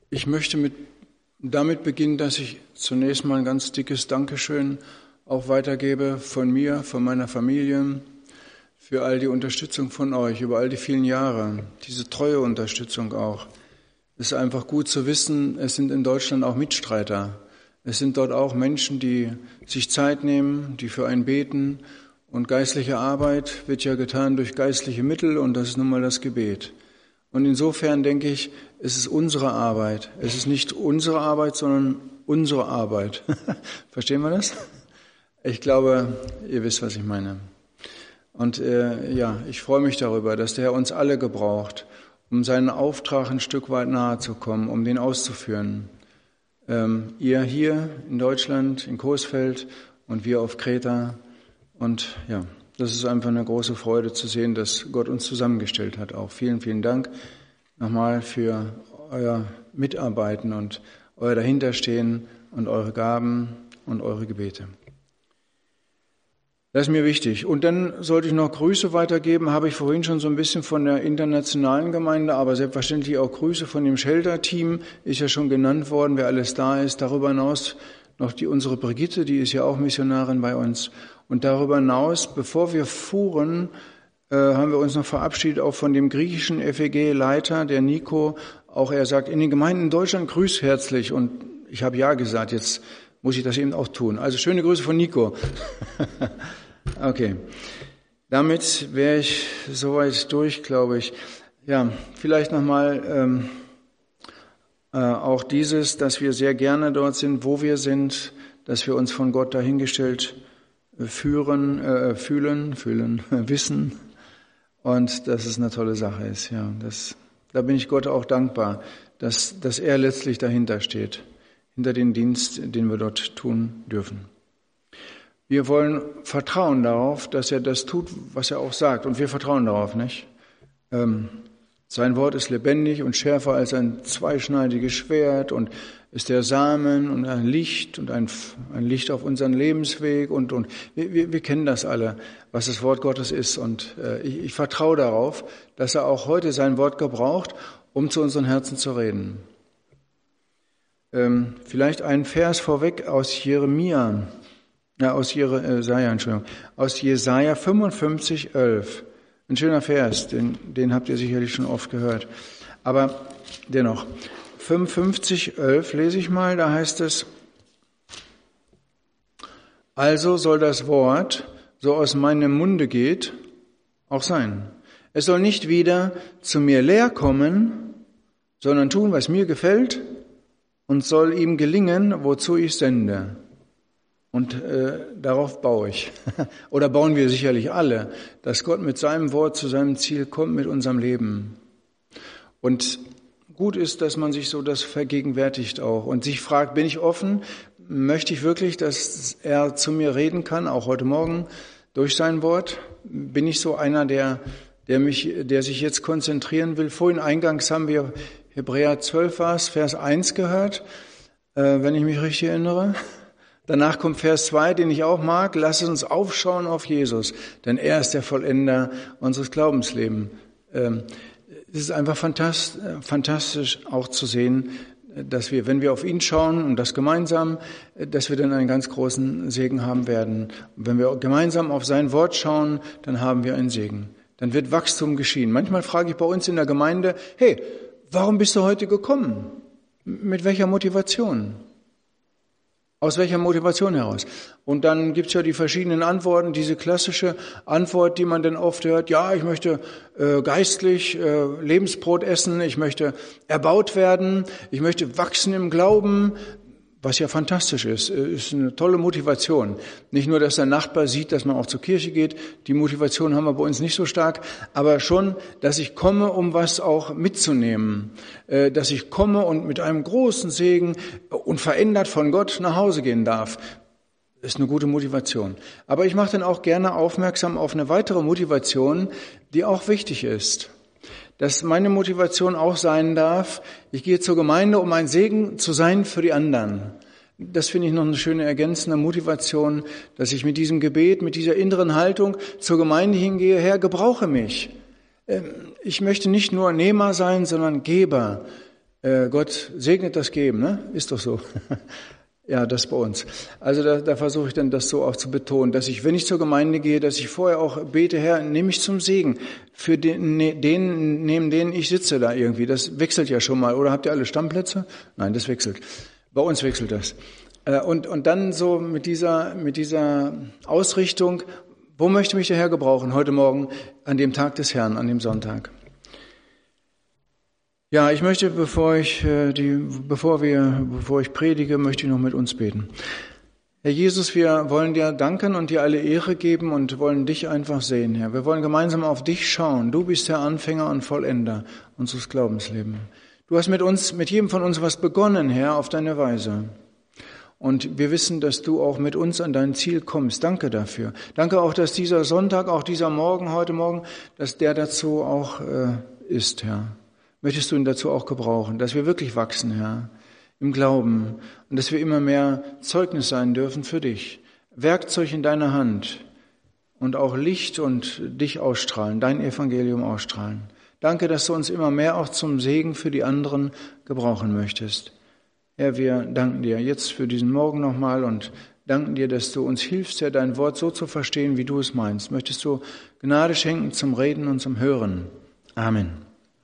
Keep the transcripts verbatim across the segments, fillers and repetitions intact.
Ich möchte mit, damit beginnen, dass ich zunächst mal ein ganz dickes Dankeschön auch weitergebe von mir, von meiner Familie, für all die Unterstützung von euch über all die vielen Jahre, diese treue Unterstützung auch. Es ist einfach gut zu wissen, es sind in Deutschland auch Mitstreiter. Es sind dort auch Menschen, die sich Zeit nehmen, die für einen beten. Und geistliche Arbeit wird ja getan durch geistliche Mittel und das ist nun mal das Gebet. Und insofern denke ich, es ist unsere Arbeit. Es ist nicht unsere Arbeit, sondern unsere Arbeit. Verstehen wir das? Ich glaube, ihr wisst, was ich meine. Und äh, ja, ich freue mich darüber, dass der Herr uns alle gebraucht, um seinen Auftrag ein Stück weit nahe zu kommen, um den auszuführen. Ähm, ihr hier in Deutschland, in Coesfeld und wir auf Kreta. Und ja, das ist einfach eine große Freude zu sehen, dass Gott uns zusammengestellt hat. Auch vielen, vielen Dank nochmal für euer Mitarbeiten und euer Dahinterstehen und eure Gaben und eure Gebete. Das ist mir wichtig. Und dann sollte ich noch Grüße weitergeben, habe ich vorhin schon so ein bisschen von der internationalen Gemeinde, aber selbstverständlich auch Grüße von dem Shelter-Team, ist ja schon genannt worden, wer alles da ist. Darüber hinaus noch die unsere Brigitte, die ist ja auch Missionarin bei uns. Und darüber hinaus, bevor wir fuhren, äh, haben wir uns noch verabschiedet, auch von dem griechischen F E G-Leiter, der Nico. Auch er sagt, in den Gemeinden in Deutschland grüßt herzlich. Und ich habe ja gesagt, jetzt muss ich das eben auch tun. Also schöne Grüße von Nico. Okay, damit wäre ich soweit durch, glaube ich. Ja, vielleicht nochmal ähm, äh, auch dieses, dass wir sehr gerne dort sind, wo wir sind, dass wir uns von Gott dahingestellt führen, äh, fühlen, fühlen, wissen und dass es eine tolle Sache ist. Ja, das, da bin ich Gott auch dankbar, dass, dass er letztlich dahinter steht, hinter den Dienst, den wir dort tun dürfen. Wir wollen vertrauen darauf, dass er das tut, was er auch sagt. Und wir vertrauen darauf, nicht? Ähm, sein Wort ist lebendig und schärfer als ein zweischneidiges Schwert und ist der Samen und ein Licht und ein, ein Licht auf unseren Lebensweg. Und, und wir, wir, wir kennen das alle, was das Wort Gottes ist. Und äh, ich, ich vertraue darauf, dass er auch heute sein Wort gebraucht, um zu unseren Herzen zu reden. Ähm, vielleicht ein Vers vorweg aus Jeremia. Ja, aus Jesaja, Entschuldigung, aus Jesaja fünfundfünfzig, elf. Ein schöner Vers, den, den habt ihr sicherlich schon oft gehört. Aber dennoch, fünfundfünfzig, elf lese ich mal, da heißt es, also soll das Wort, so aus meinem Munde geht, auch sein. Es soll nicht wieder zu mir leer kommen, sondern tun, was mir gefällt, und soll ihm gelingen, wozu ich sende. Und äh, darauf baue ich. Oder bauen wir sicherlich alle, dass Gott mit seinem Wort zu seinem Ziel kommt mit unserem Leben. Und gut ist, dass man sich so das vergegenwärtigt auch und sich fragt, bin ich offen? Möchte ich wirklich, dass er zu mir reden kann, auch heute Morgen durch sein Wort? Bin ich so einer, der, der mich, der sich jetzt konzentrieren will? Vorhin eingangs haben wir Hebräer zwölf, Vers eins gehört, äh, wenn ich mich richtig erinnere. Danach kommt Vers zwei, den ich auch mag. Lass uns aufschauen auf Jesus, denn er ist der Vollender unseres Glaubenslebens. Es ist einfach fantastisch auch zu sehen, dass wir, wenn wir auf ihn schauen und das gemeinsam, dass wir dann einen ganz großen Segen haben werden. Und wenn wir gemeinsam auf sein Wort schauen, dann haben wir einen Segen. Dann wird Wachstum geschehen. Manchmal frage ich bei uns in der Gemeinde, hey, warum bist du heute gekommen? Mit welcher Motivation? Aus welcher Motivation heraus? Und dann gibt's ja die verschiedenen Antworten, diese klassische Antwort, die man dann oft hört, ja, ich möchte äh, geistlich äh, Lebensbrot essen, ich möchte erbaut werden, ich möchte wachsen im Glauben, was ja fantastisch ist, ist eine tolle Motivation. Nicht nur, dass der Nachbar sieht, dass man auch zur Kirche geht, die Motivation haben wir bei uns nicht so stark, aber schon, dass ich komme, um was auch mitzunehmen, dass ich komme und mit einem großen Segen und verändert von Gott nach Hause gehen darf. Das ist eine gute Motivation. Aber ich mache dann auch gerne aufmerksam auf eine weitere Motivation, die auch wichtig ist. Dass meine Motivation auch sein darf, ich gehe zur Gemeinde, um ein Segen zu sein für die anderen. Das finde ich noch eine schöne ergänzende Motivation, dass ich mit diesem Gebet, mit dieser inneren Haltung zur Gemeinde hingehe, Herr, gebrauche mich. Ich möchte nicht nur Nehmer sein, sondern Geber. Äh, Gott segnet das Geben, ne? Ist doch so. Ja, das bei uns. Also da, da versuche ich dann das so auch zu betonen, dass ich, wenn ich zur Gemeinde gehe, dass ich vorher auch bete, Herr, nimm mich zum Segen für den, ne, den, neben denen ich sitze da irgendwie. Das wechselt ja schon mal. Oder habt ihr alle Stammplätze? Nein, das wechselt. Bei uns wechselt das. Und, und dann so mit dieser, mit dieser Ausrichtung, wo möchte mich der Herr gebrauchen heute Morgen an dem Tag des Herrn, an dem Sonntag? Ja, ich möchte, bevor ich die, bevor wir, bevor ich predige, möchte ich noch mit uns beten. Herr Jesus, wir wollen dir danken und dir alle Ehre geben und wollen dich einfach sehen, Herr. Wir wollen gemeinsam auf dich schauen. Du bist der Anfänger und Vollender unseres Glaubenslebens. Du hast mit uns, mit jedem von uns was begonnen, Herr, auf deine Weise. Und wir wissen, dass du auch mit uns an dein Ziel kommst. Danke dafür. Danke auch, dass dieser Sonntag, auch dieser Morgen, heute Morgen, dass der dazu auch äh, ist, Herr. Möchtest du ihn dazu auch gebrauchen, dass wir wirklich wachsen, Herr, im Glauben und dass wir immer mehr Zeugnis sein dürfen für dich. Werkzeug in deiner Hand und auch Licht und dich ausstrahlen, dein Evangelium ausstrahlen. Danke, dass du uns immer mehr auch zum Segen für die anderen gebrauchen möchtest. Herr, wir danken dir jetzt für diesen Morgen nochmal und danken dir, dass du uns hilfst, Herr, dein Wort so zu verstehen, wie du es meinst. Möchtest du Gnade schenken zum Reden und zum Hören. Amen.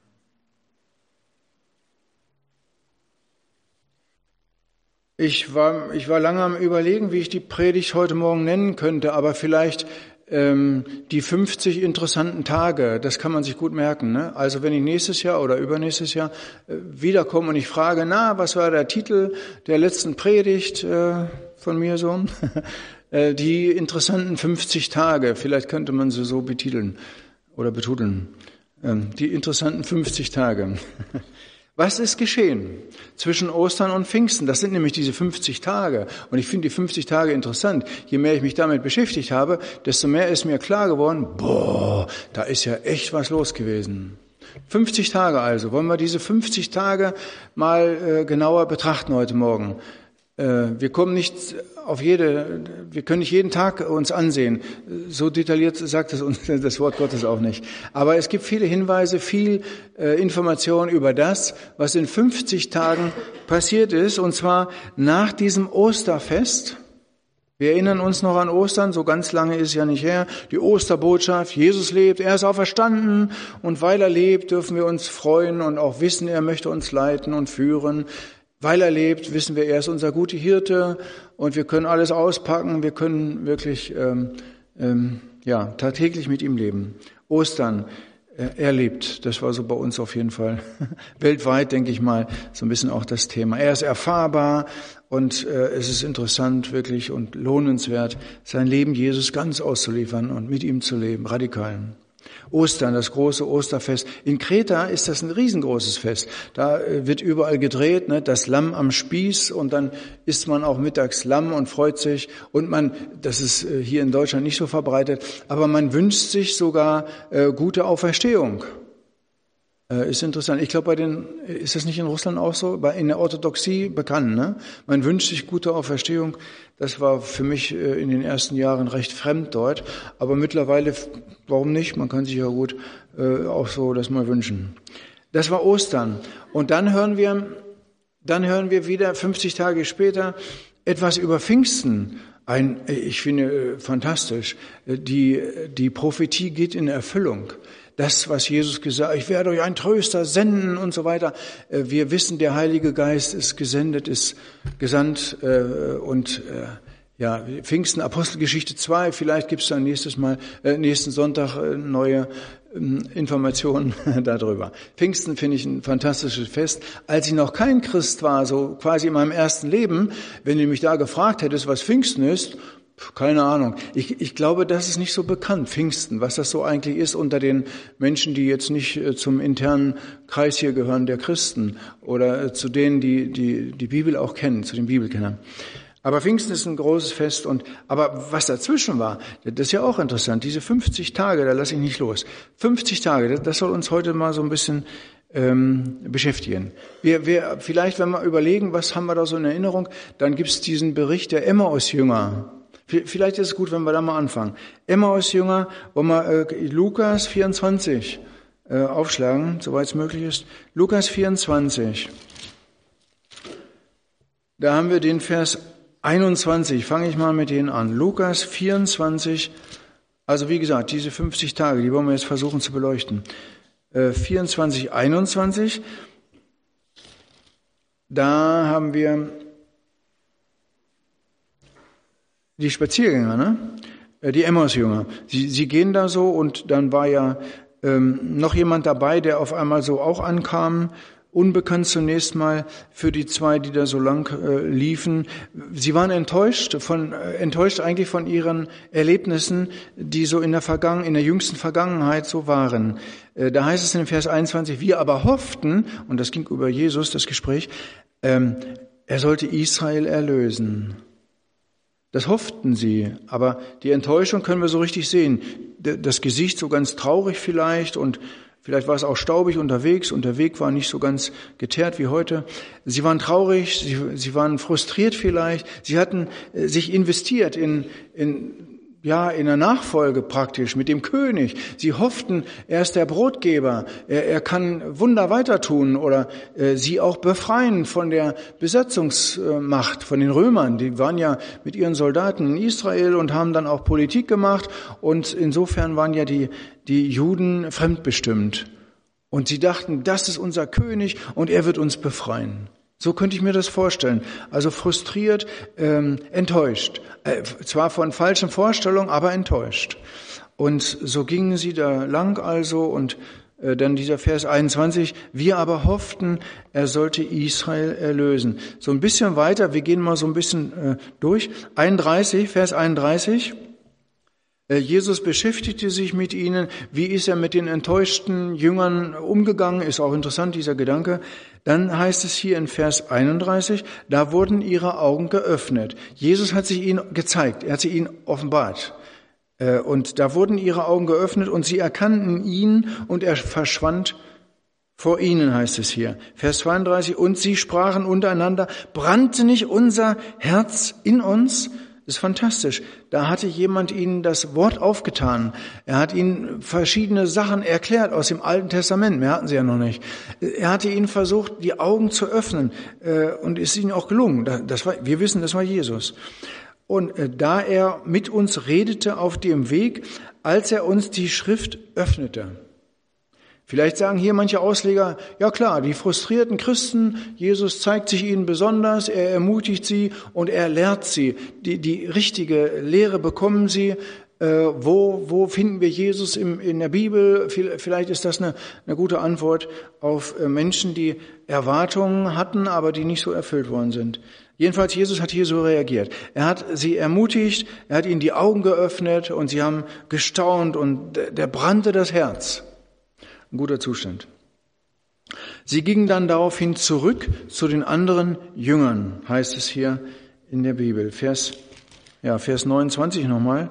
Ich war, ich war lange am Überlegen, wie ich die Predigt heute Morgen nennen könnte, aber vielleicht ähm, die fünfzig interessanten Tage, das kann man sich gut merken. Ne? Also wenn ich nächstes Jahr oder übernächstes Jahr äh, wiederkomme und ich frage, na, was war der Titel der letzten Predigt äh, von mir so? äh, die interessanten fünfzig Tage, vielleicht könnte man sie so betiteln oder betudeln. Ähm, die interessanten fünfzig Tage. Was ist geschehen zwischen Ostern und Pfingsten? Das sind nämlich diese fünfzig Tage. Und ich finde die fünfzig Tage interessant. Je mehr ich mich damit beschäftigt habe, desto mehr ist mir klar geworden, boah, da ist ja echt was los gewesen. fünfzig Tage also. Wollen wir diese fünfzig Tage mal äh, genauer betrachten heute Morgen? Äh, wir kommen nicht auf jede, wir können nicht jeden Tag uns ansehen. So detailliert sagt es uns das Wort Gottes auch nicht. Aber es gibt viele Hinweise, viel äh, Information über das, was in fünfzig Tagen passiert ist, und zwar nach diesem Osterfest. Wir erinnern uns noch an Ostern, so ganz lange ist es ja nicht her. Die Osterbotschaft, Jesus lebt, er ist auferstanden, und weil er lebt, dürfen wir uns freuen und auch wissen, er möchte uns leiten und führen. Weil er lebt, wissen wir, er ist unser guter Hirte und wir können alles auspacken, wir können wirklich ähm, ähm, ja tagtäglich mit ihm leben. Ostern, äh, er lebt, das war so bei uns auf jeden Fall weltweit, denke ich mal, so ein bisschen auch das Thema. Er ist erfahrbar und äh, es ist interessant wirklich und lohnenswert, sein Leben Jesus ganz auszuliefern und mit ihm zu leben, radikal. Ostern, das große Osterfest. In Kreta ist das ein riesengroßes Fest. Da wird überall gedreht, ne, das Lamm am Spieß, und dann isst man auch mittags Lamm und freut sich. Und man, das ist hier in Deutschland nicht so verbreitet, aber man wünscht sich sogar äh, gute Auferstehung. Äh, ist interessant. Ich glaube, bei den, ist das nicht in Russland auch so? Bei, in der Orthodoxie bekannt, ne? Man wünscht sich gute Auferstehung. Das war für mich äh, in den ersten Jahren recht fremd dort. Aber mittlerweile, warum nicht? Man kann sich ja gut äh, auch so das mal wünschen. Das war Ostern. Und dann hören wir, dann hören wir wieder fünfzig Tage später etwas über Pfingsten. Ein, ich finde, äh, fantastisch. Die, die Prophetie geht in Erfüllung. Das, was Jesus gesagt hat, ich werde euch einen Tröster senden und so weiter. Wir wissen, der Heilige Geist ist gesendet, ist gesandt und ja, Pfingsten, Apostelgeschichte zwei, vielleicht gibt es dann nächstes Mal, äh, nächsten Sonntag neue Informationen darüber. Pfingsten finde ich ein fantastisches Fest. Als ich noch kein Christ war, so quasi in meinem ersten Leben, wenn du mich da gefragt hättest, was Pfingsten ist, keine Ahnung. Ich, ich glaube, das ist nicht so bekannt, Pfingsten, was das so eigentlich ist unter den Menschen, die jetzt nicht zum internen Kreis hier gehören, der Christen, oder zu denen, die die, die Bibel auch kennen, zu den Bibelkennern. Aber Pfingsten ist ein großes Fest, und aber was dazwischen war, das ist ja auch interessant. Diese fünfzig Tage, da lasse ich nicht los. fünfzig Tage, das soll uns heute mal so ein bisschen ähm, beschäftigen. Wir, wir, vielleicht, wenn wir überlegen, was haben wir da so in Erinnerung, dann gibt es diesen Bericht der Emmaus-Jünger. Vielleicht ist es gut, wenn wir da mal anfangen. Emmaus-Jünger, wo wir äh, Lukas vierundzwanzig äh, aufschlagen, soweit es möglich ist. Lukas vierundzwanzig. Da haben wir den Vers einundzwanzig. Fange ich mal mit denen an. Lukas vierundzwanzig. Also wie gesagt, diese fünfzig Tage, die wollen wir jetzt versuchen zu beleuchten. Äh, vierundzwanzig, einundzwanzig. Da haben wir die Spaziergänger, ne? Die Emmaus-Jünger. Sie, sie gehen da so und dann war ja ähm, noch jemand dabei, der auf einmal so auch ankam, unbekannt zunächst mal für die zwei, die da so lang äh, liefen. Sie waren enttäuscht, von, äh, enttäuscht eigentlich von ihren Erlebnissen, die so in der Vergangen, in der jüngsten Vergangenheit so waren. Äh, da heißt es in Vers einundzwanzig, wir aber hofften, und das ging über Jesus, das Gespräch, ähm, er sollte Israel erlösen. Das hofften sie, aber die Enttäuschung können wir so richtig sehen. Das Gesicht so ganz traurig vielleicht und vielleicht war es auch staubig unterwegs und der Weg war nicht so ganz geteert wie heute. Sie waren traurig, sie, sie waren frustriert vielleicht. Sie hatten sich investiert in, in, ja, in der Nachfolge praktisch mit dem König. Sie hofften, er ist der Brotgeber, er, er kann Wunder weiter tun oder äh, sie auch befreien von der Besatzungsmacht, von den Römern. Die waren ja mit ihren Soldaten in Israel und haben dann auch Politik gemacht und insofern waren ja die, die Juden fremdbestimmt. Und sie dachten, das ist unser König und er wird uns befreien. So könnte ich mir das vorstellen. Also frustriert, ähm, enttäuscht. Äh, zwar von falschen Vorstellungen, aber enttäuscht. Und so gingen sie da lang also und äh, dann dieser Vers einundzwanzig, wir aber hofften, er sollte Israel erlösen. So ein bisschen weiter, wir gehen mal so ein bisschen äh, durch. einunddreißig, Vers einunddreißig. Jesus beschäftigte sich mit ihnen. Wie ist er mit den enttäuschten Jüngern umgegangen? Ist auch interessant, dieser Gedanke. Dann heißt es hier in Vers einunddreißig, da wurden ihre Augen geöffnet. Jesus hat sich ihnen gezeigt, er hat sie ihnen offenbart. Und da wurden ihre Augen geöffnet und sie erkannten ihn und er verschwand vor ihnen, heißt es hier. Vers zweiunddreißig, und sie sprachen untereinander, brannte nicht unser Herz in uns? Das ist fantastisch. Da hatte jemand ihnen das Wort aufgetan. Er hat ihnen verschiedene Sachen erklärt aus dem Alten Testament. Mehr hatten sie ja noch nicht. Er hatte ihnen versucht, die Augen zu öffnen. Und ist ihnen auch gelungen. Das war, wir wissen, das war Jesus. Und da er mit uns redete auf dem Weg, als er uns die Schrift öffnete. Vielleicht sagen hier manche Ausleger, ja klar, die frustrierten Christen, Jesus zeigt sich ihnen besonders, er ermutigt sie und er lehrt sie. Die, die richtige Lehre bekommen sie. Äh, wo, wo finden wir Jesus im, in der Bibel? Vielleicht ist das eine, eine gute Antwort auf Menschen, die Erwartungen hatten, aber die nicht so erfüllt worden sind. Jedenfalls, Jesus hat hier so reagiert. Er hat sie ermutigt, er hat ihnen die Augen geöffnet und sie haben gestaunt und der brannte das Herz. Ein guter Zustand. Sie gingen dann daraufhin zurück zu den anderen Jüngern, heißt es hier in der Bibel. Vers, ja, Vers neunundzwanzig nochmal.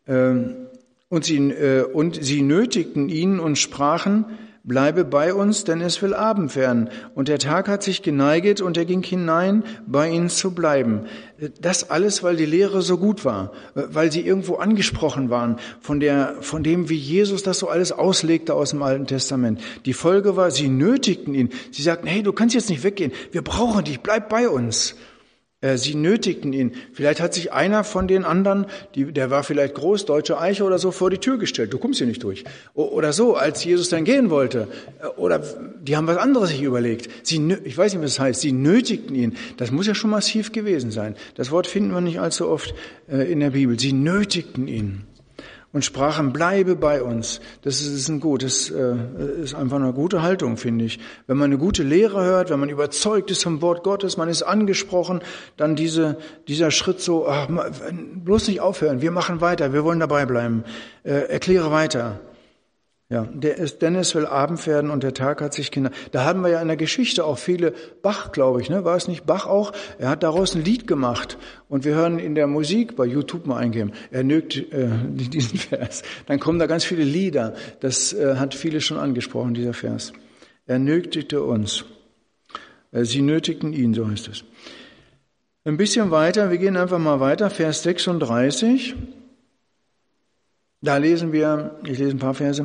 Und sie, und sie nötigten ihn und sprachen, bleibe bei uns, denn es will Abend werden. Und der Tag hat sich geneiget und er ging hinein, bei ihnen zu bleiben. Das alles, weil die Lehre so gut war, weil sie irgendwo angesprochen waren von der, von dem, wie Jesus das so alles auslegte aus dem Alten Testament. Die Folge war, sie nötigten ihn. Sie sagten, hey, du kannst jetzt nicht weggehen. Wir brauchen dich, bleib bei uns. Sie nötigten ihn. Vielleicht hat sich einer von den anderen, die, der war vielleicht groß, deutsche Eiche oder so, vor die Tür gestellt. Du kommst hier nicht durch. Oder so, als Jesus dann gehen wollte. Oder die haben was anderes sich überlegt. Sie, ich weiß nicht, was das heißt. Sie nötigten ihn. Das muss ja schon massiv gewesen sein. Das Wort finden wir nicht allzu oft in der Bibel. Sie nötigten ihn und sprachen, bleibe bei uns. Das ist, ist ein gutes, ist einfach eine gute Haltung, finde ich. Wenn man eine gute Lehre hört, wenn man überzeugt ist vom Wort Gottes, man ist angesprochen, dann diese, dieser Schritt so, ach, bloß nicht aufhören, wir machen weiter, wir wollen dabei bleiben, äh, erkläre weiter. Ja, der ist, denn es will Abend werden und der Tag hat sich geneigt. Da haben wir ja in der Geschichte auch viele, Bach, glaube ich, ne? War es nicht Bach auch? Er hat daraus ein Lied gemacht und wir hören in der Musik, bei YouTube mal eingeben, er nögt äh, diesen Vers. Dann kommen da ganz viele Lieder. Das äh, hat viele schon angesprochen, dieser Vers. Er nötigte uns. Äh, sie nötigten ihn, so heißt es. Ein bisschen weiter, wir gehen einfach mal weiter, Vers sechsunddreißig. Da lesen wir, ich lese ein paar Verse.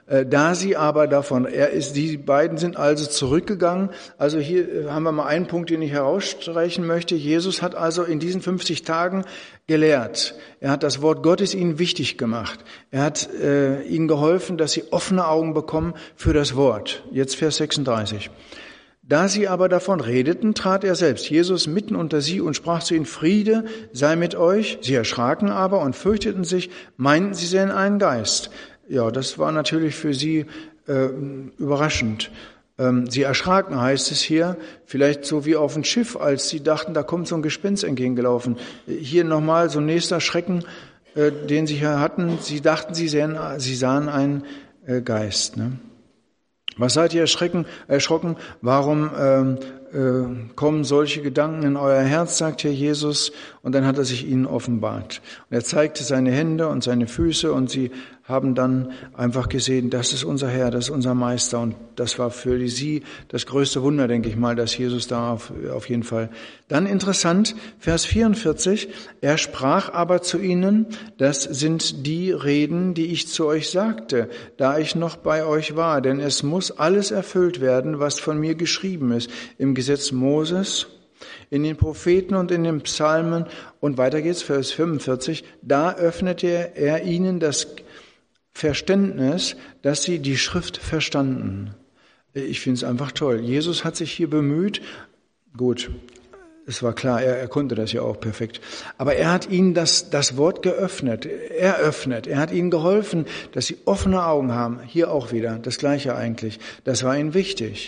Da sie aber davon, er ist, die beiden sind also zurückgegangen. Also hier haben wir mal einen Punkt, den ich herausstreichen möchte. Jesus hat also in diesen fünfzig Tagen gelehrt. Er hat das Wort Gottes ihnen wichtig gemacht. Er hat äh, ihnen geholfen, dass sie offene Augen bekommen für das Wort. Jetzt Vers sechsunddreißig. Da sie aber davon redeten, trat er selbst, Jesus, mitten unter sie und sprach zu ihnen, Friede sei mit euch. Sie erschraken aber und fürchteten sich, meinten, sie sähen einen Geist. Ja, das war natürlich für sie äh, überraschend. Ähm, sie erschraken, heißt es hier, vielleicht so wie auf dem Schiff, als sie dachten, da kommt so ein Gespenst entgegengelaufen. Hier nochmal so ein nächster Schrecken, äh, den sie hier hatten. Sie dachten, sie, sähen, sie sahen einen äh, Geist. Ne? Was seid ihr erschrecken, erschrocken? Warum ähm, äh, kommen solche Gedanken in euer Herz, sagt hier Jesus. Und dann hat er sich ihnen offenbart. Und er zeigte seine Hände und seine Füße und sie haben dann einfach gesehen, das ist unser Herr, das ist unser Meister. Und das war für sie das größte Wunder, denke ich mal, dass Jesus da auf, auf jeden Fall. Dann interessant, Vers vierundvierzig, er sprach aber zu ihnen, das sind die Reden, die ich zu euch sagte, da ich noch bei euch war. Denn es muss alles erfüllt werden, was von mir geschrieben ist, im Gesetz Moses, in den Propheten und in den Psalmen. Und weiter geht's, Vers fünfundvierzig, da öffnete er ihnen das Verständnis, dass sie die Schrift verstanden. Ich finde es einfach toll. Jesus hat sich hier bemüht. Gut, es war klar, er, er konnte das ja auch perfekt. Aber er hat ihnen das, das Wort geöffnet, eröffnet. Er hat ihnen geholfen, dass sie offene Augen haben. Hier auch wieder, das Gleiche eigentlich. Das war ihnen wichtig.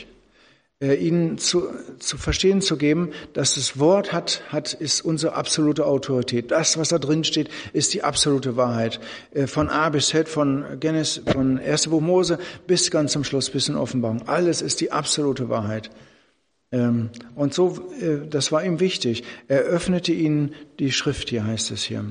Ihnen zu, zu verstehen zu geben, dass das Wort hat, hat, ist unsere absolute Autorität. Das, was da drin steht, ist die absolute Wahrheit. Von A bis Z, von Genesis, von ersten Buch Mose bis ganz zum Schluss, bis in Offenbarung. Alles ist die absolute Wahrheit. Und so, das war ihm wichtig. Er öffnete ihnen die Schrift, hier heißt es hier.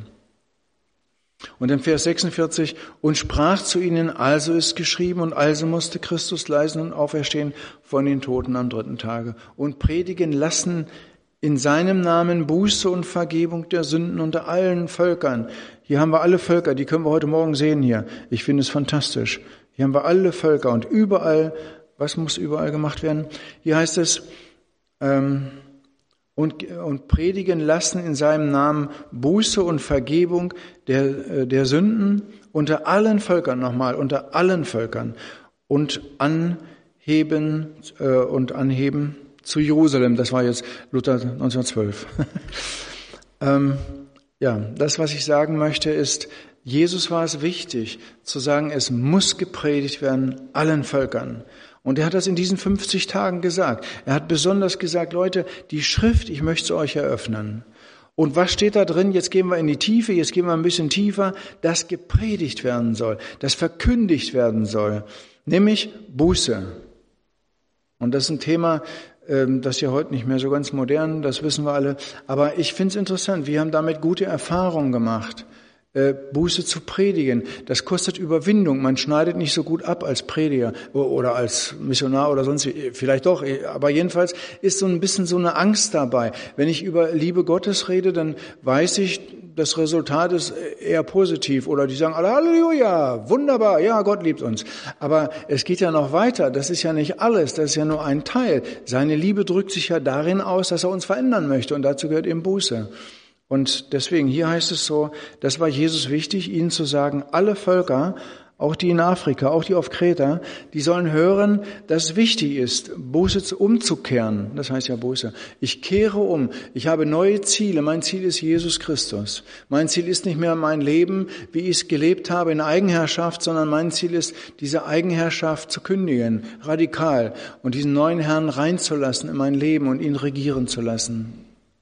Und in Vers sechsundvierzig, und sprach zu ihnen, also ist geschrieben, und also musste Christus leiden und auferstehen von den Toten am dritten Tage und predigen lassen in seinem Namen Buße und Vergebung der Sünden unter allen Völkern. Hier haben wir alle Völker, die können wir heute Morgen sehen hier. Ich finde es fantastisch. Hier haben wir alle Völker und überall, was muss überall gemacht werden? Hier heißt es, ähm, Und, und predigen lassen in seinem Namen Buße und Vergebung der, der Sünden unter allen Völkern, nochmal, unter allen Völkern und anheben, äh, und anheben zu Jerusalem. Das war jetzt Luther neunzehnhundertzwölf. ähm, ja, das, was ich sagen möchte, ist, Jesus war es wichtig zu sagen, es muss gepredigt werden allen Völkern. Und er hat das in diesen fünfzig Tagen gesagt. Er hat besonders gesagt, Leute, die Schrift, ich möchte es euch eröffnen. Und was steht da drin? Jetzt gehen wir in die Tiefe, jetzt gehen wir ein bisschen tiefer, das gepredigt werden soll, das verkündigt werden soll, nämlich Buße. Und das ist ein Thema, das ist ja heute nicht mehr so ganz modern, das wissen wir alle. Aber ich finde es interessant, wir haben damit gute Erfahrungen gemacht. Buße zu predigen, das kostet Überwindung. Man schneidet nicht so gut ab als Prediger oder als Missionar oder sonst, vielleicht doch, aber jedenfalls ist so ein bisschen so eine Angst dabei. Wenn ich über Liebe Gottes rede, dann weiß ich, das Resultat ist eher positiv oder die sagen alle Halleluja, wunderbar, ja, Gott liebt uns. Aber es geht ja noch weiter, das ist ja nicht alles, das ist ja nur ein Teil. Seine Liebe drückt sich ja darin aus, dass er uns verändern möchte und dazu gehört eben Buße. Und deswegen, hier heißt es so, das war Jesus wichtig, ihnen zu sagen, alle Völker, auch die in Afrika, auch die auf Kreta, die sollen hören, dass es wichtig ist, Buße umzukehren. Das heißt ja Buße. Ich kehre um. Ich habe neue Ziele. Mein Ziel ist Jesus Christus. Mein Ziel ist nicht mehr mein Leben, wie ich es gelebt habe in Eigenherrschaft, sondern mein Ziel ist, diese Eigenherrschaft zu kündigen, radikal, und diesen neuen Herrn reinzulassen in mein Leben und ihn regieren zu lassen.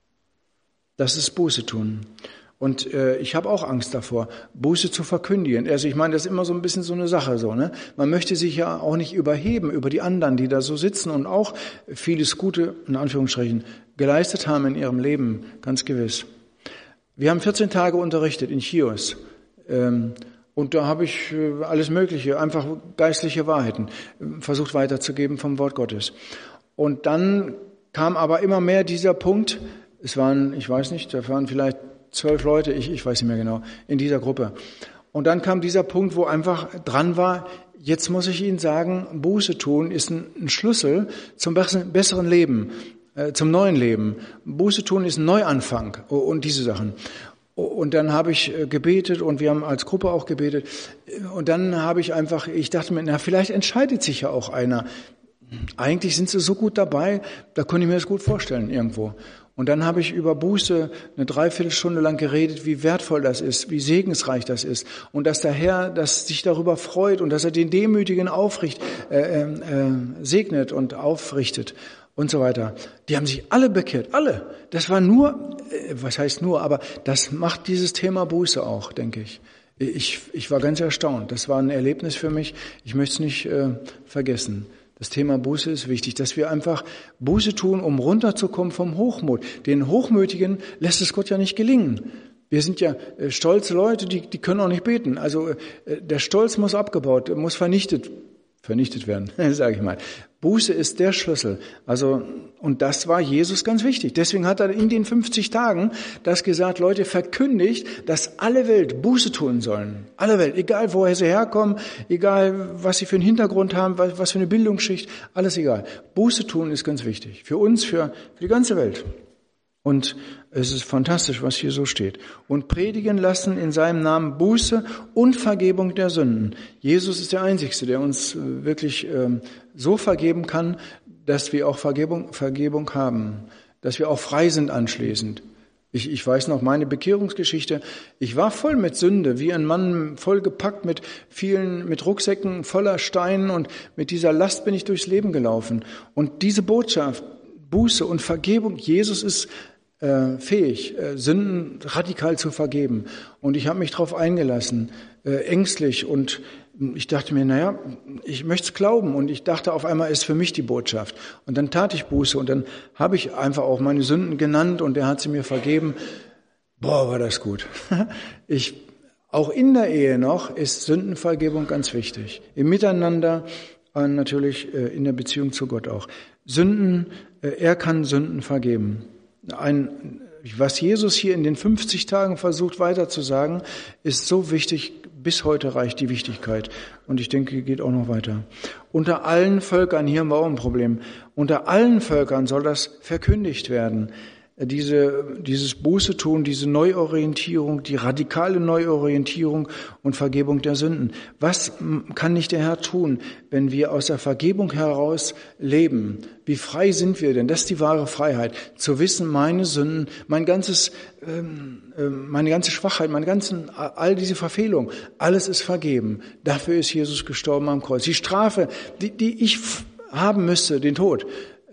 Das ist Buße tun. Und äh, ich habe auch Angst davor, Buße zu verkündigen. Also ich meine, das ist immer so ein bisschen so eine Sache so, ne? Man möchte sich ja auch nicht überheben über die anderen, die da so sitzen und auch vieles Gute, in Anführungsstrichen, geleistet haben in ihrem Leben, ganz gewiss. Wir haben vierzehn Tage unterrichtet in Chios. Ähm, und da habe ich äh, alles Mögliche, einfach geistliche Wahrheiten, äh, versucht weiterzugeben vom Wort Gottes. Und dann kam aber immer mehr dieser Punkt. Es waren, ich weiß nicht, da waren vielleicht zwölf Leute, ich, ich weiß nicht mehr genau, in dieser Gruppe. Und dann kam dieser Punkt, wo einfach dran war, jetzt muss ich Ihnen sagen, Buße tun ist ein, ein Schlüssel zum besseren Leben, äh, zum neuen Leben. Buße tun ist ein Neuanfang und diese Sachen. Und dann habe ich gebetet und wir haben als Gruppe auch gebetet. Und dann habe ich einfach, ich dachte mir, na, vielleicht entscheidet sich ja auch einer. Eigentlich sind sie so gut dabei, da konnte ich mir das gut vorstellen irgendwo. Und dann habe ich über Buße eine Dreiviertelstunde lang geredet, wie wertvoll das ist, wie segensreich das ist. Und dass der Herr dass sich darüber freut und dass er den Demütigen aufricht, äh, äh, segnet und aufrichtet. Und so weiter. Die haben sich alle bekehrt, alle. Das war nur, was heißt nur, aber das macht dieses Thema Buße auch, denke ich. Ich, ich war ganz erstaunt. Das war ein Erlebnis für mich. Ich möchte es nicht äh, vergessen. Das Thema Buße ist wichtig, dass wir einfach Buße tun, um runterzukommen vom Hochmut. Den Hochmütigen lässt es Gott ja nicht gelingen. Wir sind ja äh, stolze Leute, die, die können auch nicht beten. Also äh, der Stolz muss abgebaut, muss vernichtet vernichtet werden, sage ich mal. Buße ist der Schlüssel. Also, und das war Jesus ganz wichtig. Deswegen hat er in den fünfzig Tagen das gesagt, Leute, verkündigt, dass alle Welt Buße tun sollen. Alle Welt, egal woher sie herkommen, egal was sie für einen Hintergrund haben, was für eine Bildungsschicht, alles egal. Buße tun ist ganz wichtig. Für uns, für, für die ganze Welt. Und es ist fantastisch, was hier so steht. Und predigen lassen in seinem Namen Buße und Vergebung der Sünden. Jesus ist der Einzige, der uns wirklich ähm, so vergeben kann, dass wir auch Vergebung, Vergebung haben, dass wir auch frei sind anschließend. Ich, ich weiß noch meine Bekehrungsgeschichte. Ich war voll mit Sünde, wie ein Mann voll gepackt mit vielen, mit Rucksäcken voller Steinen und mit dieser Last bin ich durchs Leben gelaufen. Und diese Botschaft, Buße und Vergebung, Jesus ist Äh, fähig, äh, Sünden radikal zu vergeben. Und ich habe mich darauf eingelassen, äh, ängstlich. Und ich dachte mir, naja, ich möchte es glauben. Und ich dachte auf einmal, ist für mich die Botschaft. Und dann tat ich Buße und dann habe ich einfach auch meine Sünden genannt und er hat sie mir vergeben. Boah, war das gut. Ich, auch in der Ehe noch ist Sündenvergebung ganz wichtig. Im Miteinander, äh, natürlich äh, in der Beziehung zu Gott auch. Sünden, äh, er kann Sünden vergeben. Ein, was Jesus hier in den fünfzig Tagen versucht weiterzusagen, ist so wichtig, bis heute reicht die Wichtigkeit. Und ich denke, geht auch noch weiter. Unter allen Völkern, hier haben wir auch ein Problem, unter allen Völkern soll das verkündigt werden. Diese, dieses Buße tun, diese Neuorientierung, die radikale Neuorientierung und Vergebung der Sünden. Was kann nicht der Herr tun, wenn wir aus der Vergebung heraus leben? Wie frei sind wir denn? Das ist die wahre Freiheit. Zu wissen, meine Sünden, mein ganzes, ähm, meine ganze Schwachheit, meine ganzen, all diese Verfehlungen, alles ist vergeben. Dafür ist Jesus gestorben am Kreuz. Die Strafe, die, die ich haben müsste, den Tod,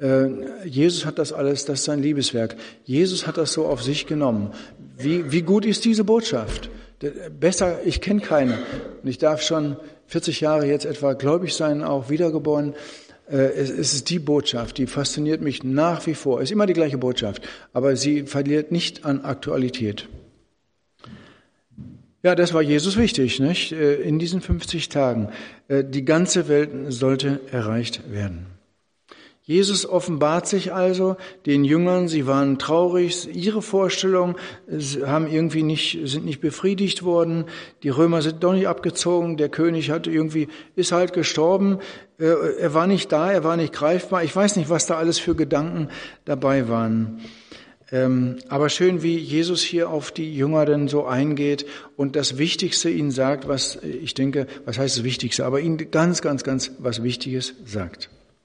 Jesus hat das alles, das ist sein Liebeswerk. Jesus hat das so auf sich genommen. Wie, wie gut ist diese Botschaft? Besser, ich kenne keine. Und ich darf schon vierzig Jahre jetzt etwa gläubig sein, auch wiedergeboren. Es ist die Botschaft, die fasziniert mich nach wie vor. Es ist immer die gleiche Botschaft, aber sie verliert nicht an Aktualität. Ja, das war Jesus wichtig, nicht? In diesen fünfzig Tagen. Die ganze Welt sollte erreicht werden. Jesus offenbart sich also den Jüngern, sie waren traurig, ihre Vorstellungen haben irgendwie nicht, sind nicht befriedigt worden, die Römer sind doch nicht abgezogen, der König hat irgendwie, ist halt gestorben, er war nicht da, er war nicht greifbar, ich weiß nicht, was da alles für Gedanken dabei waren. Aber schön, wie Jesus hier auf die Jünger denn so eingeht und das Wichtigste ihnen sagt, was ich denke, was heißt das Wichtigste, aber ihnen ganz, ganz, ganz was Wichtiges sagt.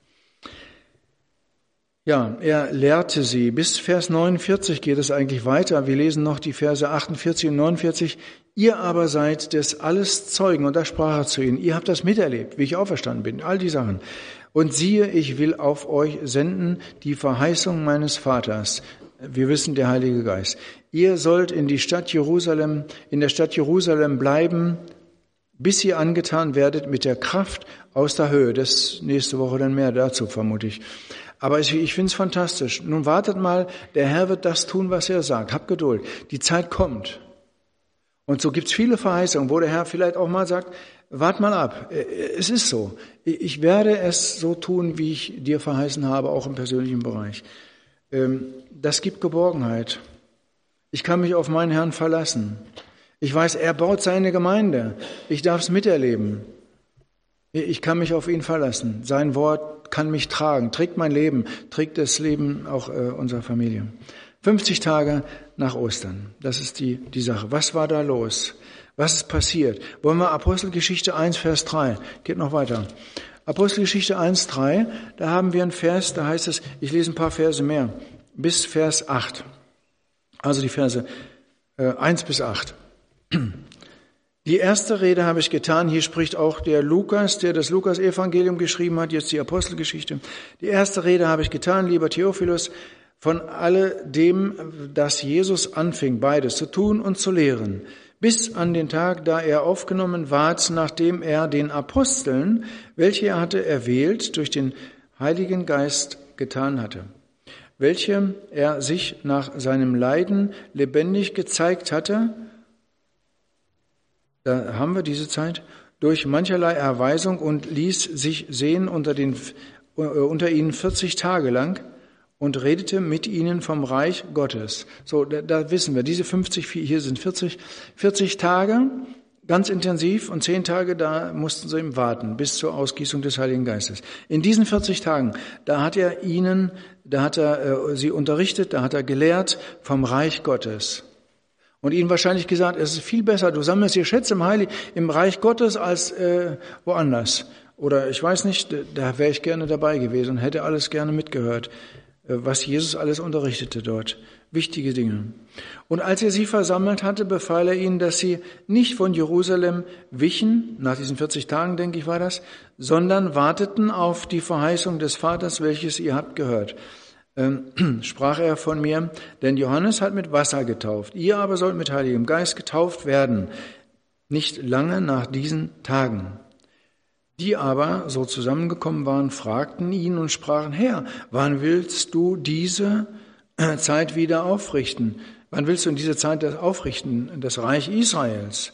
Ja, er lehrte sie. Bis Vers neunundvierzig geht es eigentlich weiter. Wir lesen noch die Verse achtundvierzig und neunundvierzig. Ihr aber seid des alles Zeugen. Und da sprach er zu ihnen. Ihr habt das miterlebt, wie ich auferstanden bin. All die Sachen. Und siehe, ich will auf euch senden die Verheißung meines Vaters. Wir wissen, der Heilige Geist. Ihr sollt in die Stadt Jerusalem, in der Stadt Jerusalem bleiben, bis ihr angetan werdet mit der Kraft aus der Höhe. Das nächste Woche dann mehr dazu, vermute ich. Aber ich, ich finde es fantastisch. Nun wartet mal, der Herr wird das tun, was er sagt. Habt Geduld. Die Zeit kommt. Und so gibt's viele Verheißungen, wo der Herr vielleicht auch mal sagt, wart mal ab. Es ist so. Ich werde es so tun, wie ich dir verheißen habe, auch im persönlichen Bereich. Das gibt Geborgenheit. Ich kann mich auf meinen Herrn verlassen. Ich weiß, er baut seine Gemeinde. Ich darf es miterleben. Ich kann mich auf ihn verlassen. Sein Wort kann mich tragen, trägt mein Leben, trägt das Leben auch äh, unserer Familie. fünfzig Tage nach Ostern, das ist die, die Sache. Was war da los? Was ist passiert? Wollen wir Apostelgeschichte eins, Vers drei, geht noch weiter. Apostelgeschichte eins, drei, da haben wir einen Vers, da heißt es, ich lese ein paar Verse mehr, bis Vers acht. Also die Verse äh, eins bis acht. Die erste Rede habe ich getan, hier spricht auch der Lukas, der das Lukas-Evangelium geschrieben hat, jetzt die Apostelgeschichte. Die erste Rede habe ich getan, lieber Theophilus, von alledem, das Jesus anfing, beides zu tun und zu lehren, bis an den Tag, da er aufgenommen ward, nachdem er den Aposteln, welche er hatte erwählt, durch den Heiligen Geist getan hatte, welche er sich nach seinem Leiden lebendig gezeigt hatte. Da haben wir diese Zeit, durch mancherlei Erweisung und ließ sich sehen unter, den, äh, unter ihnen vierzig Tage lang und redete mit ihnen vom Reich Gottes. So, da, da wissen wir, diese fünfzig, hier sind vierzig, vierzig Tage, ganz intensiv, und zehn Tage, da mussten sie ihm warten, bis zur Ausgießung des Heiligen Geistes. In diesen vierzig Tagen, da hat er ihnen, da hat er äh, sie unterrichtet, da hat er gelehrt vom Reich Gottes. Und ihnen wahrscheinlich gesagt, es ist viel besser, du sammelst hier Schätze im Heilig, im Reich Gottes als äh, woanders. Oder ich weiß nicht, da wäre ich gerne dabei gewesen und hätte alles gerne mitgehört, äh, was Jesus alles unterrichtete dort. Wichtige Dinge. Und als er sie versammelt hatte, befahl er ihnen, dass sie nicht von Jerusalem wichen, nach diesen vierzig Tagen, denke ich, war das, sondern warteten auf die Verheißung des Vaters, welches ihr habt gehört. Ähm, sprach er von mir, denn Johannes hat mit Wasser getauft, ihr aber sollt mit Heiligem Geist getauft werden, nicht lange nach diesen Tagen. Die aber, so zusammengekommen waren, fragten ihn und sprachen, Herr, wann willst du diese Zeit wieder aufrichten? Wann willst du in dieser Zeit das aufrichten, das Reich Israels?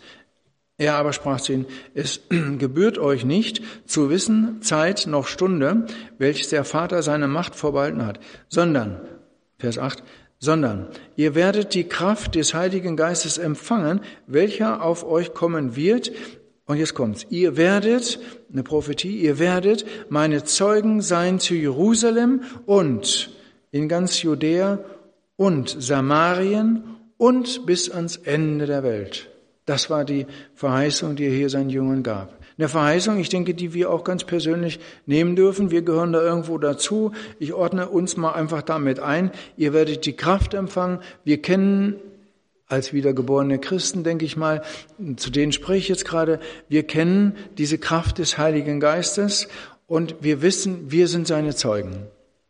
Er aber sprach zu ihnen, es gebührt euch nicht zu wissen, Zeit noch Stunde, welches der Vater seine Macht vorbehalten hat, sondern, Vers acht, sondern ihr werdet die Kraft des Heiligen Geistes empfangen, welcher auf euch kommen wird. Und jetzt kommt's. Ihr werdet, eine Prophetie, ihr werdet meine Zeugen sein zu Jerusalem und in ganz Judäa und Samarien und bis ans Ende der Welt. Das war die Verheißung, die er hier seinen Jüngern gab. Eine Verheißung, ich denke, die wir auch ganz persönlich nehmen dürfen. Wir gehören da irgendwo dazu. Ich ordne uns mal einfach damit ein. Ihr werdet die Kraft empfangen. Wir kennen als wiedergeborene Christen, denke ich mal, zu denen spreche ich jetzt gerade, wir kennen diese Kraft des Heiligen Geistes und wir wissen, wir sind seine Zeugen.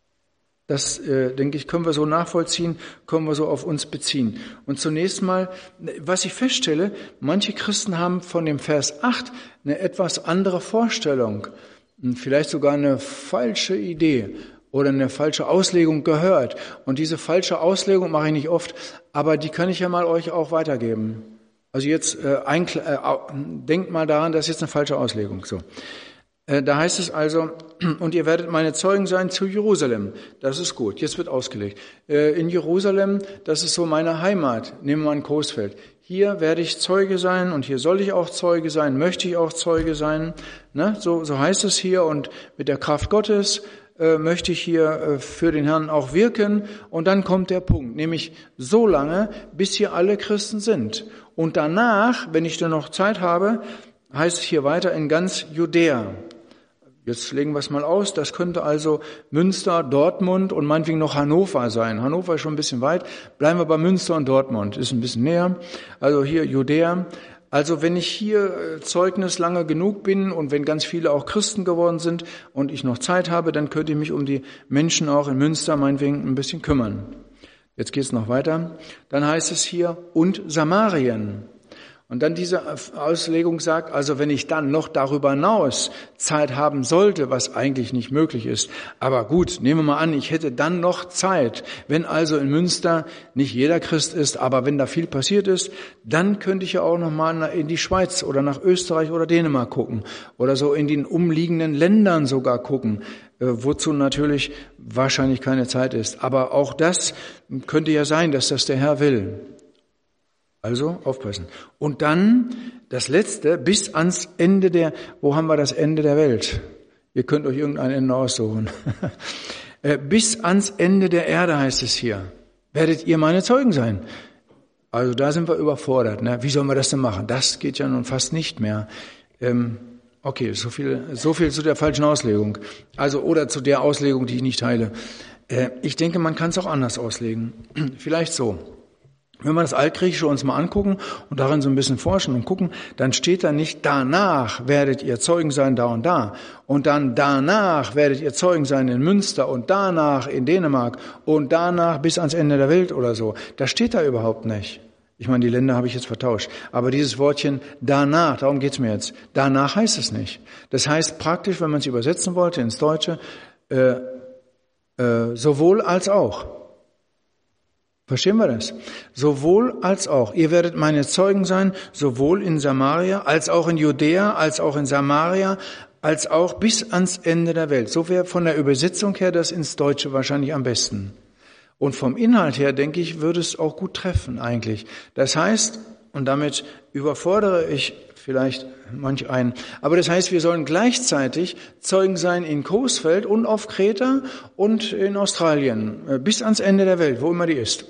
Das, äh, denke ich, können wir so nachvollziehen, können wir so auf uns beziehen. Und zunächst mal, was ich feststelle, manche Christen haben von dem Vers acht eine etwas andere Vorstellung, vielleicht sogar eine falsche Idee oder eine falsche Auslegung gehört. Und diese falsche Auslegung mache ich nicht oft, aber die kann ich ja mal euch auch weitergeben. Also jetzt äh, ein, äh, denkt mal daran, das ist jetzt eine falsche Auslegung. So. Da heißt es also, und ihr werdet meine Zeugen sein zu Jerusalem. Das ist gut, jetzt wird ausgelegt. In Jerusalem, das ist so meine Heimat, nehmen wir an Coesfeld. Hier werde ich Zeuge sein und hier soll ich auch Zeuge sein, möchte ich auch Zeuge sein. Ne? So, so heißt es hier, und mit der Kraft Gottes äh, möchte ich hier äh, für den Herrn auch wirken. Und dann kommt der Punkt, nämlich so lange, bis hier alle Christen sind. Und danach, wenn ich dann noch Zeit habe, heißt es hier weiter in ganz Judäa. Jetzt legen wir es mal aus, das könnte also Münster, Dortmund und meinetwegen noch Hannover sein. Hannover ist schon ein bisschen weit, bleiben wir bei Münster und Dortmund, ist ein bisschen näher. Also hier Judäa. Also wenn ich hier Zeugnis lange genug bin und wenn ganz viele auch Christen geworden sind und ich noch Zeit habe, dann könnte ich mich um die Menschen auch in Münster meinetwegen ein bisschen kümmern. Jetzt geht es noch weiter. Dann heißt es hier, und Samarien. Und dann diese Auslegung sagt, also wenn ich dann noch darüber hinaus Zeit haben sollte, was eigentlich nicht möglich ist, aber gut, nehmen wir mal an, ich hätte dann noch Zeit, wenn also in Münster nicht jeder Christ ist, aber wenn da viel passiert ist, dann könnte ich ja auch noch mal in die Schweiz oder nach Österreich oder Dänemark gucken oder so in den umliegenden Ländern sogar gucken, wozu natürlich wahrscheinlich keine Zeit ist. Aber auch das könnte ja sein, dass das der Herr will. Also aufpassen. Und dann das Letzte, bis ans Ende der, wo haben wir das Ende der Welt? Ihr könnt euch irgendein Ende aussuchen. Bis ans Ende der Erde heißt es hier. Werdet ihr meine Zeugen sein? Also da sind wir überfordert. Ne? Wie sollen wir das denn machen? Das geht ja nun fast nicht mehr. Ähm, okay, so viel, so viel zu der falschen Auslegung. Also oder zu der Auslegung, die ich nicht teile. Äh, ich denke, man kann es auch anders auslegen. Vielleicht so. Wenn wir das Altgriechische uns mal angucken und darin so ein bisschen forschen und gucken, dann steht da nicht, danach werdet ihr Zeugen sein da und da. Und dann danach werdet ihr Zeugen sein in Münster und danach in Dänemark und danach bis ans Ende der Welt oder so. Das steht da überhaupt nicht. Ich meine, die Länder habe ich jetzt vertauscht. Aber dieses Wortchen danach, darum geht's mir jetzt. Danach heißt es nicht. Das heißt praktisch, wenn man es übersetzen wollte ins Deutsche, äh, äh, sowohl als auch. Verstehen wir das? Sowohl als auch. Ihr werdet meine Zeugen sein, sowohl in Samaria, als auch in Judäa, als auch in Samaria, als auch bis ans Ende der Welt. So wäre von der Übersetzung her das ins Deutsche wahrscheinlich am besten. Und vom Inhalt her, denke ich, würde es auch gut treffen eigentlich. Das heißt, und damit überfordere ich vielleicht manch einen, aber das heißt, wir sollen gleichzeitig Zeugen sein in Coesfeld und auf Kreta und in Australien, bis ans Ende der Welt, wo immer die ist.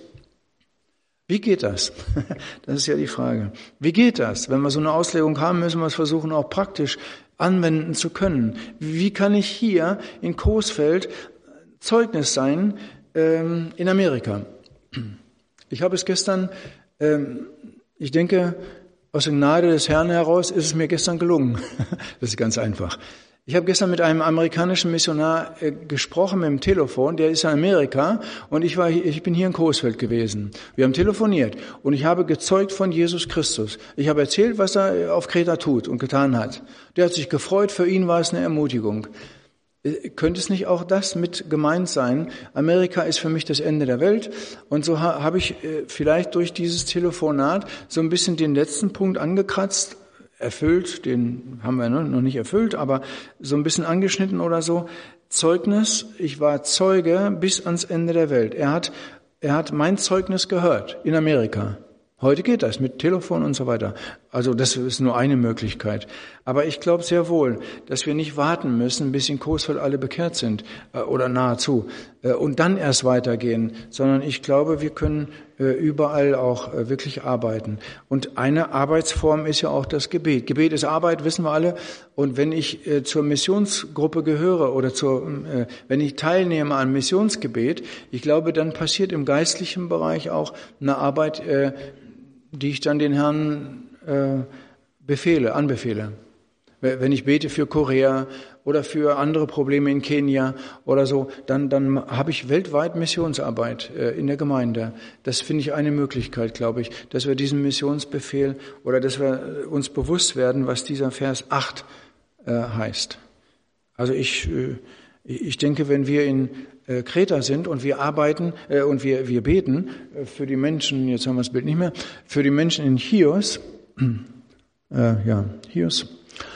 Wie geht das? Das ist ja die Frage. Wie geht das? Wenn wir so eine Auslegung haben, müssen wir es versuchen, auch praktisch anwenden zu können. Wie kann ich hier in Coesfeld Zeugnis sein ähm, in Amerika? Ich habe es gestern, ähm, ich denke, aus der Gnade des Herrn heraus ist es mir gestern gelungen. Das ist ganz einfach. Ich habe gestern mit einem amerikanischen Missionar äh, gesprochen mit dem Telefon, der ist in Amerika und ich war, ich bin hier in Coesfeld gewesen. Wir haben telefoniert und ich habe gezeugt von Jesus Christus. Ich habe erzählt, was er auf Kreta tut und getan hat. Der hat sich gefreut, für ihn war es eine Ermutigung. Äh, könnte es nicht auch das mit gemeint sein? Amerika ist für mich das Ende der Welt und so ha, habe ich äh, vielleicht durch dieses Telefonat so ein bisschen den letzten Punkt angekratzt, erfüllt, den haben wir noch nicht erfüllt, aber so ein bisschen angeschnitten oder so. Zeugnis, ich war Zeuge bis ans Ende der Welt. Er hat, er hat mein Zeugnis gehört in Amerika. Heute geht das mit Telefon und so weiter. Also das ist nur eine Möglichkeit. Aber ich glaube sehr wohl, dass wir nicht warten müssen, bis in Coesfeld alle bekehrt sind äh, oder nahezu äh, und dann erst weitergehen, sondern ich glaube, wir können äh, überall auch äh, wirklich arbeiten. Und eine Arbeitsform ist ja auch das Gebet. Gebet ist Arbeit, wissen wir alle. Und wenn ich äh, zur Missionsgruppe gehöre oder zur, äh, wenn ich teilnehme an Missionsgebet, ich glaube, dann passiert im geistlichen Bereich auch eine Arbeit, äh, die ich dann den Herrn äh, befehle, anbefehle. Wenn ich bete für Korea oder für andere Probleme in Kenia oder so, dann, dann habe ich weltweit Missionsarbeit äh, in der Gemeinde. Das finde ich eine Möglichkeit, glaube ich, dass wir diesen Missionsbefehl oder dass wir uns bewusst werden, was dieser Vers acht äh, heißt. Also ich, äh, ich denke, wenn wir in äh, Kreta sind und wir arbeiten äh, und wir, wir beten äh, für die Menschen, jetzt haben wir das Bild nicht mehr, für die Menschen in Chios, äh, ja, Chios,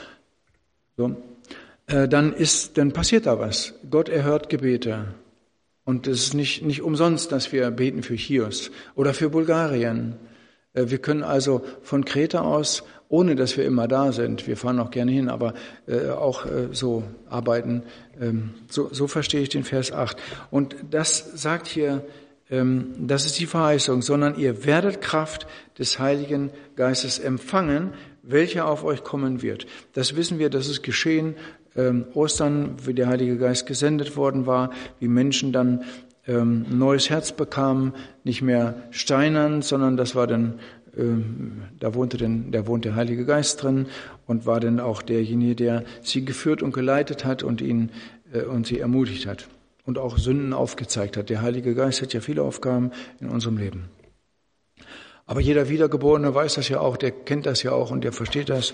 so, äh, dann ist, dann passiert da was. Gott erhört Gebete. Und es ist nicht, nicht umsonst, dass wir beten für Chios oder für Bulgarien. Äh, wir können also von Kreta aus, ohne dass wir immer da sind, wir fahren auch gerne hin, aber äh, auch äh, so arbeiten. Ähm, so, so verstehe ich den Vers acht. Und das sagt hier, ähm, das ist die Verheißung, sondern ihr werdet Kraft des Heiligen Geistes empfangen, welcher auf euch kommen wird. Das wissen wir, das ist geschehen. Ähm, Ostern, wie der Heilige Geist gesendet worden war, wie Menschen dann ähm, ein neues Herz bekamen, nicht mehr steinern, sondern das war dann, ähm, da wohnte denn, da wohnt der Heilige Geist drin und war dann auch derjenige, der sie geführt und geleitet hat und ihn äh, und sie ermutigt hat und auch Sünden aufgezeigt hat. Der Heilige Geist hat ja viele Aufgaben in unserem Leben. Aber jeder Wiedergeborene weiß das ja auch, der kennt das ja auch und der versteht das.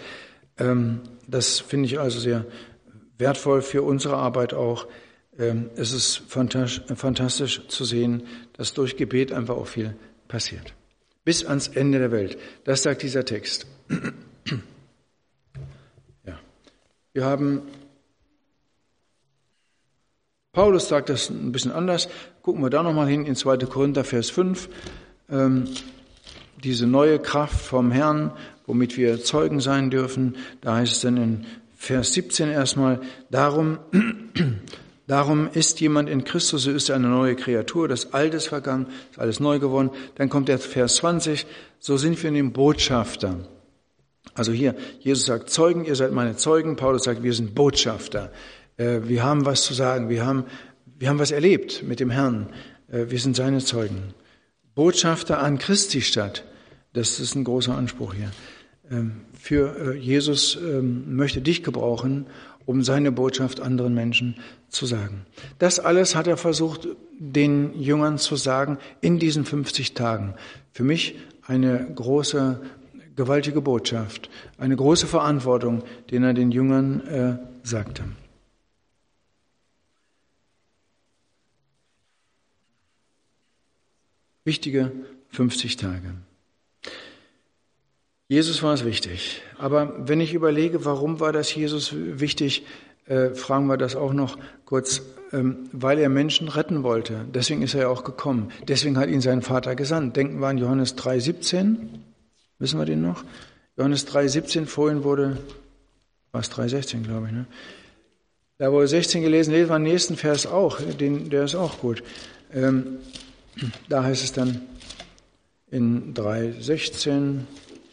Das finde ich also sehr wertvoll für unsere Arbeit auch. Es ist fantastisch zu sehen, dass durch Gebet einfach auch viel passiert. Bis ans Ende der Welt. Das sagt dieser Text. Ja. Wir haben, Paulus sagt das ein bisschen anders. Gucken wir da nochmal hin in zweiter Korinther, Vers fünf. diese neue Kraft vom Herrn, womit wir Zeugen sein dürfen. Da heißt es dann in Vers siebzehn erstmal, darum, darum ist jemand in Christus, so ist er eine neue Kreatur, das Alte ist vergangen, ist alles neu geworden. Dann kommt der Vers zwanzig, so sind wir in dem Botschafter. Also hier, Jesus sagt Zeugen, ihr seid meine Zeugen. Paulus sagt, wir sind Botschafter. Wir haben was zu sagen, wir haben, wir haben was erlebt mit dem Herrn. Wir sind seine Zeugen. Botschafter an Christi Stadt. Das ist ein großer Anspruch hier. Für Jesus möchte dich gebrauchen, um seine Botschaft anderen Menschen zu sagen. Das alles hat er versucht, den Jüngern zu sagen in diesen fünfzig Tagen. Für mich eine große, gewaltige Botschaft, eine große Verantwortung, den er den Jüngern äh, sagte. Wichtige fünfzig Tage. Jesus war es wichtig. Aber wenn ich überlege, warum war das Jesus wichtig, äh, fragen wir das auch noch kurz, ähm, weil er Menschen retten wollte. Deswegen ist er ja auch gekommen. Deswegen hat ihn sein Vater gesandt. Denken wir an Johannes drei siebzehn. Wissen wir den noch? Johannes drei siebzehn, vorhin wurde, war es drei sechzehn, glaube ich, ne? Da wurde sechzehn gelesen, lesen wir den nächsten Vers auch, den, der ist auch gut. Ähm, da heißt es dann in drei sechzehn,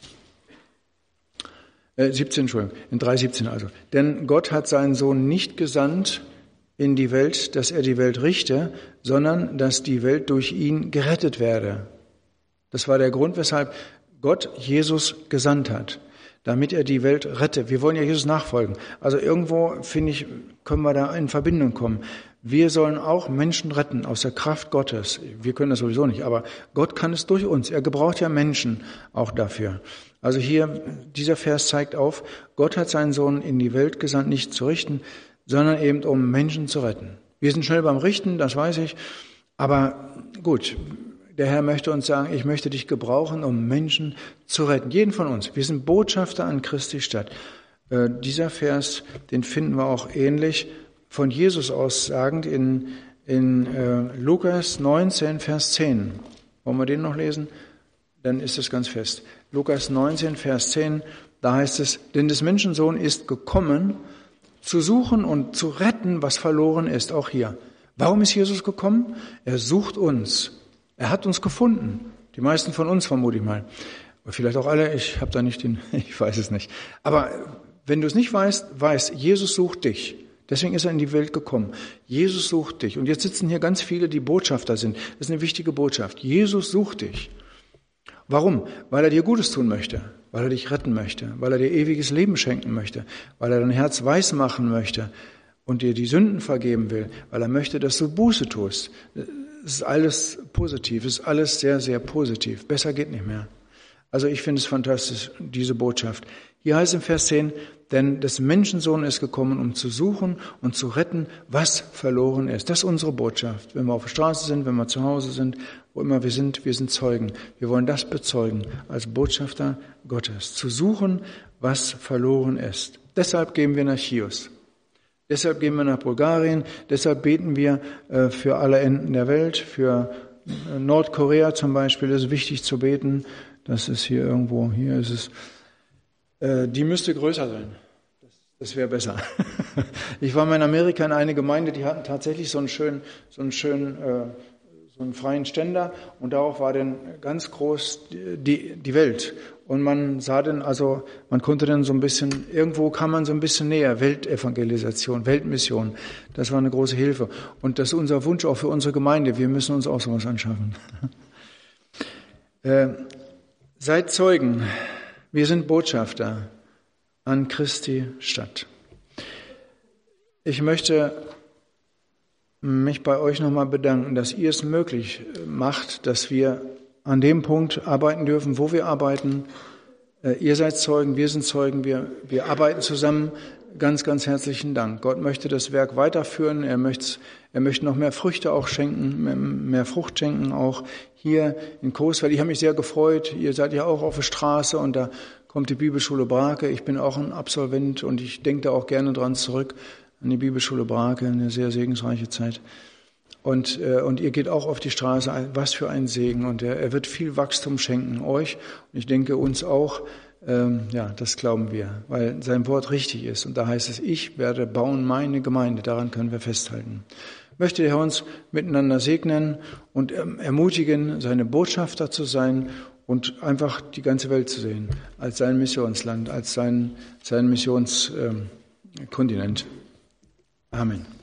äh, siebzehn, Entschuldigung, in drei siebzehn also. Denn Gott hat seinen Sohn nicht gesandt in die Welt, dass er die Welt richte, sondern dass die Welt durch ihn gerettet werde. Das war der Grund, weshalb Gott Jesus gesandt hat, damit er die Welt rette. Wir wollen ja Jesus nachfolgen. Also irgendwo, finde ich, können wir da in Verbindung kommen. Wir sollen auch Menschen retten aus der Kraft Gottes. Wir können das sowieso nicht, aber Gott kann es durch uns. Er gebraucht ja Menschen auch dafür. Also hier, dieser Vers zeigt auf, Gott hat seinen Sohn in die Welt gesandt, nicht zu richten, sondern eben um Menschen zu retten. Wir sind schnell beim Richten, das weiß ich, aber gut, der Herr möchte uns sagen, ich möchte dich gebrauchen, um Menschen zu retten. Jeden von uns. Wir sind Botschafter an Christi Stadt. Äh, dieser Vers, den finden wir auch ähnlich von Jesus aussagend in, in äh, Lukas neunzehn, Vers zehn. Wollen wir den noch lesen? Dann ist es ganz fest. Lukas neunzehn, Vers zehn, da heißt es, denn des Menschensohn ist gekommen, zu suchen und zu retten, was verloren ist. Auch hier. Warum ist Jesus gekommen? Er sucht uns. Er hat uns gefunden. Die meisten von uns vermute ich mal. Vielleicht auch alle, ich habe da nicht den, ich weiß es nicht. Aber wenn du es nicht weißt, weißt, Jesus sucht dich. Deswegen ist er in die Welt gekommen. Jesus sucht dich. Und jetzt sitzen hier ganz viele, die Botschafter sind. Das ist eine wichtige Botschaft. Jesus sucht dich. Warum? Weil er dir Gutes tun möchte. Weil er dich retten möchte. Weil er dir ewiges Leben schenken möchte. Weil er dein Herz weiß machen möchte. Und dir die Sünden vergeben will. Weil er möchte, dass du Buße tust. Es ist alles positiv, es ist alles sehr, sehr positiv. Besser geht nicht mehr. Also ich finde es fantastisch, diese Botschaft. Hier heißt es im Vers zehn, denn des Menschensohn ist gekommen, um zu suchen und zu retten, was verloren ist. Das ist unsere Botschaft. Wenn wir auf der Straße sind, wenn wir zu Hause sind, wo immer wir sind, wir sind Zeugen. Wir wollen das bezeugen als Botschafter Gottes. Zu suchen, was verloren ist. Deshalb gehen wir nach Chios. Deshalb gehen wir nach Bulgarien, deshalb beten wir äh, für alle Enden der Welt, für äh, Nordkorea zum Beispiel, ist wichtig zu beten. Das ist hier irgendwo, hier ist es, äh, die müsste größer sein. Das, das wäre besser. Ich war mal in Amerika in einer Gemeinde, die hatten tatsächlich so einen schönen, so einen schönen, äh, so einen freien Ständer und darauf war dann ganz groß die, die Welt. Und man sah dann, also man konnte dann so ein bisschen, irgendwo kam man so ein bisschen näher, Weltevangelisation, Weltmission. Das war eine große Hilfe. Und das ist unser Wunsch auch für unsere Gemeinde. Wir müssen uns auch sowas anschaffen. äh, seid Zeugen. Wir sind Botschafter an Christi Stadt. Ich möchte mich bei euch nochmal bedanken, dass ihr es möglich macht, dass wir an dem Punkt arbeiten dürfen, wo wir arbeiten. Ihr seid Zeugen, wir sind Zeugen, wir, wir arbeiten zusammen. Ganz, ganz herzlichen Dank. Gott möchte das Werk weiterführen. Er möchte, er möchte noch mehr Früchte auch schenken, mehr, mehr Frucht schenken, auch hier in Coesfeld. Ich habe mich sehr gefreut. Ihr seid ja auch auf der Straße und da kommt die Bibelschule Brake. Ich bin auch ein Absolvent und ich denke da auch gerne dran zurück, an die Bibelschule Brake, eine sehr segensreiche Zeit. Und, äh, und ihr geht auch auf die Straße, was für ein Segen. Und er, er wird viel Wachstum schenken euch. Und ich denke uns auch, ähm, ja, das glauben wir, weil sein Wort richtig ist. Und da heißt es, ich werde bauen meine Gemeinde. Daran können wir festhalten. Möchte der Herr uns miteinander segnen und ähm, ermutigen, seine Botschafter zu sein und einfach die ganze Welt zu sehen als sein Missionsland, als sein, sein Missionskontinent. Ähm, Amen.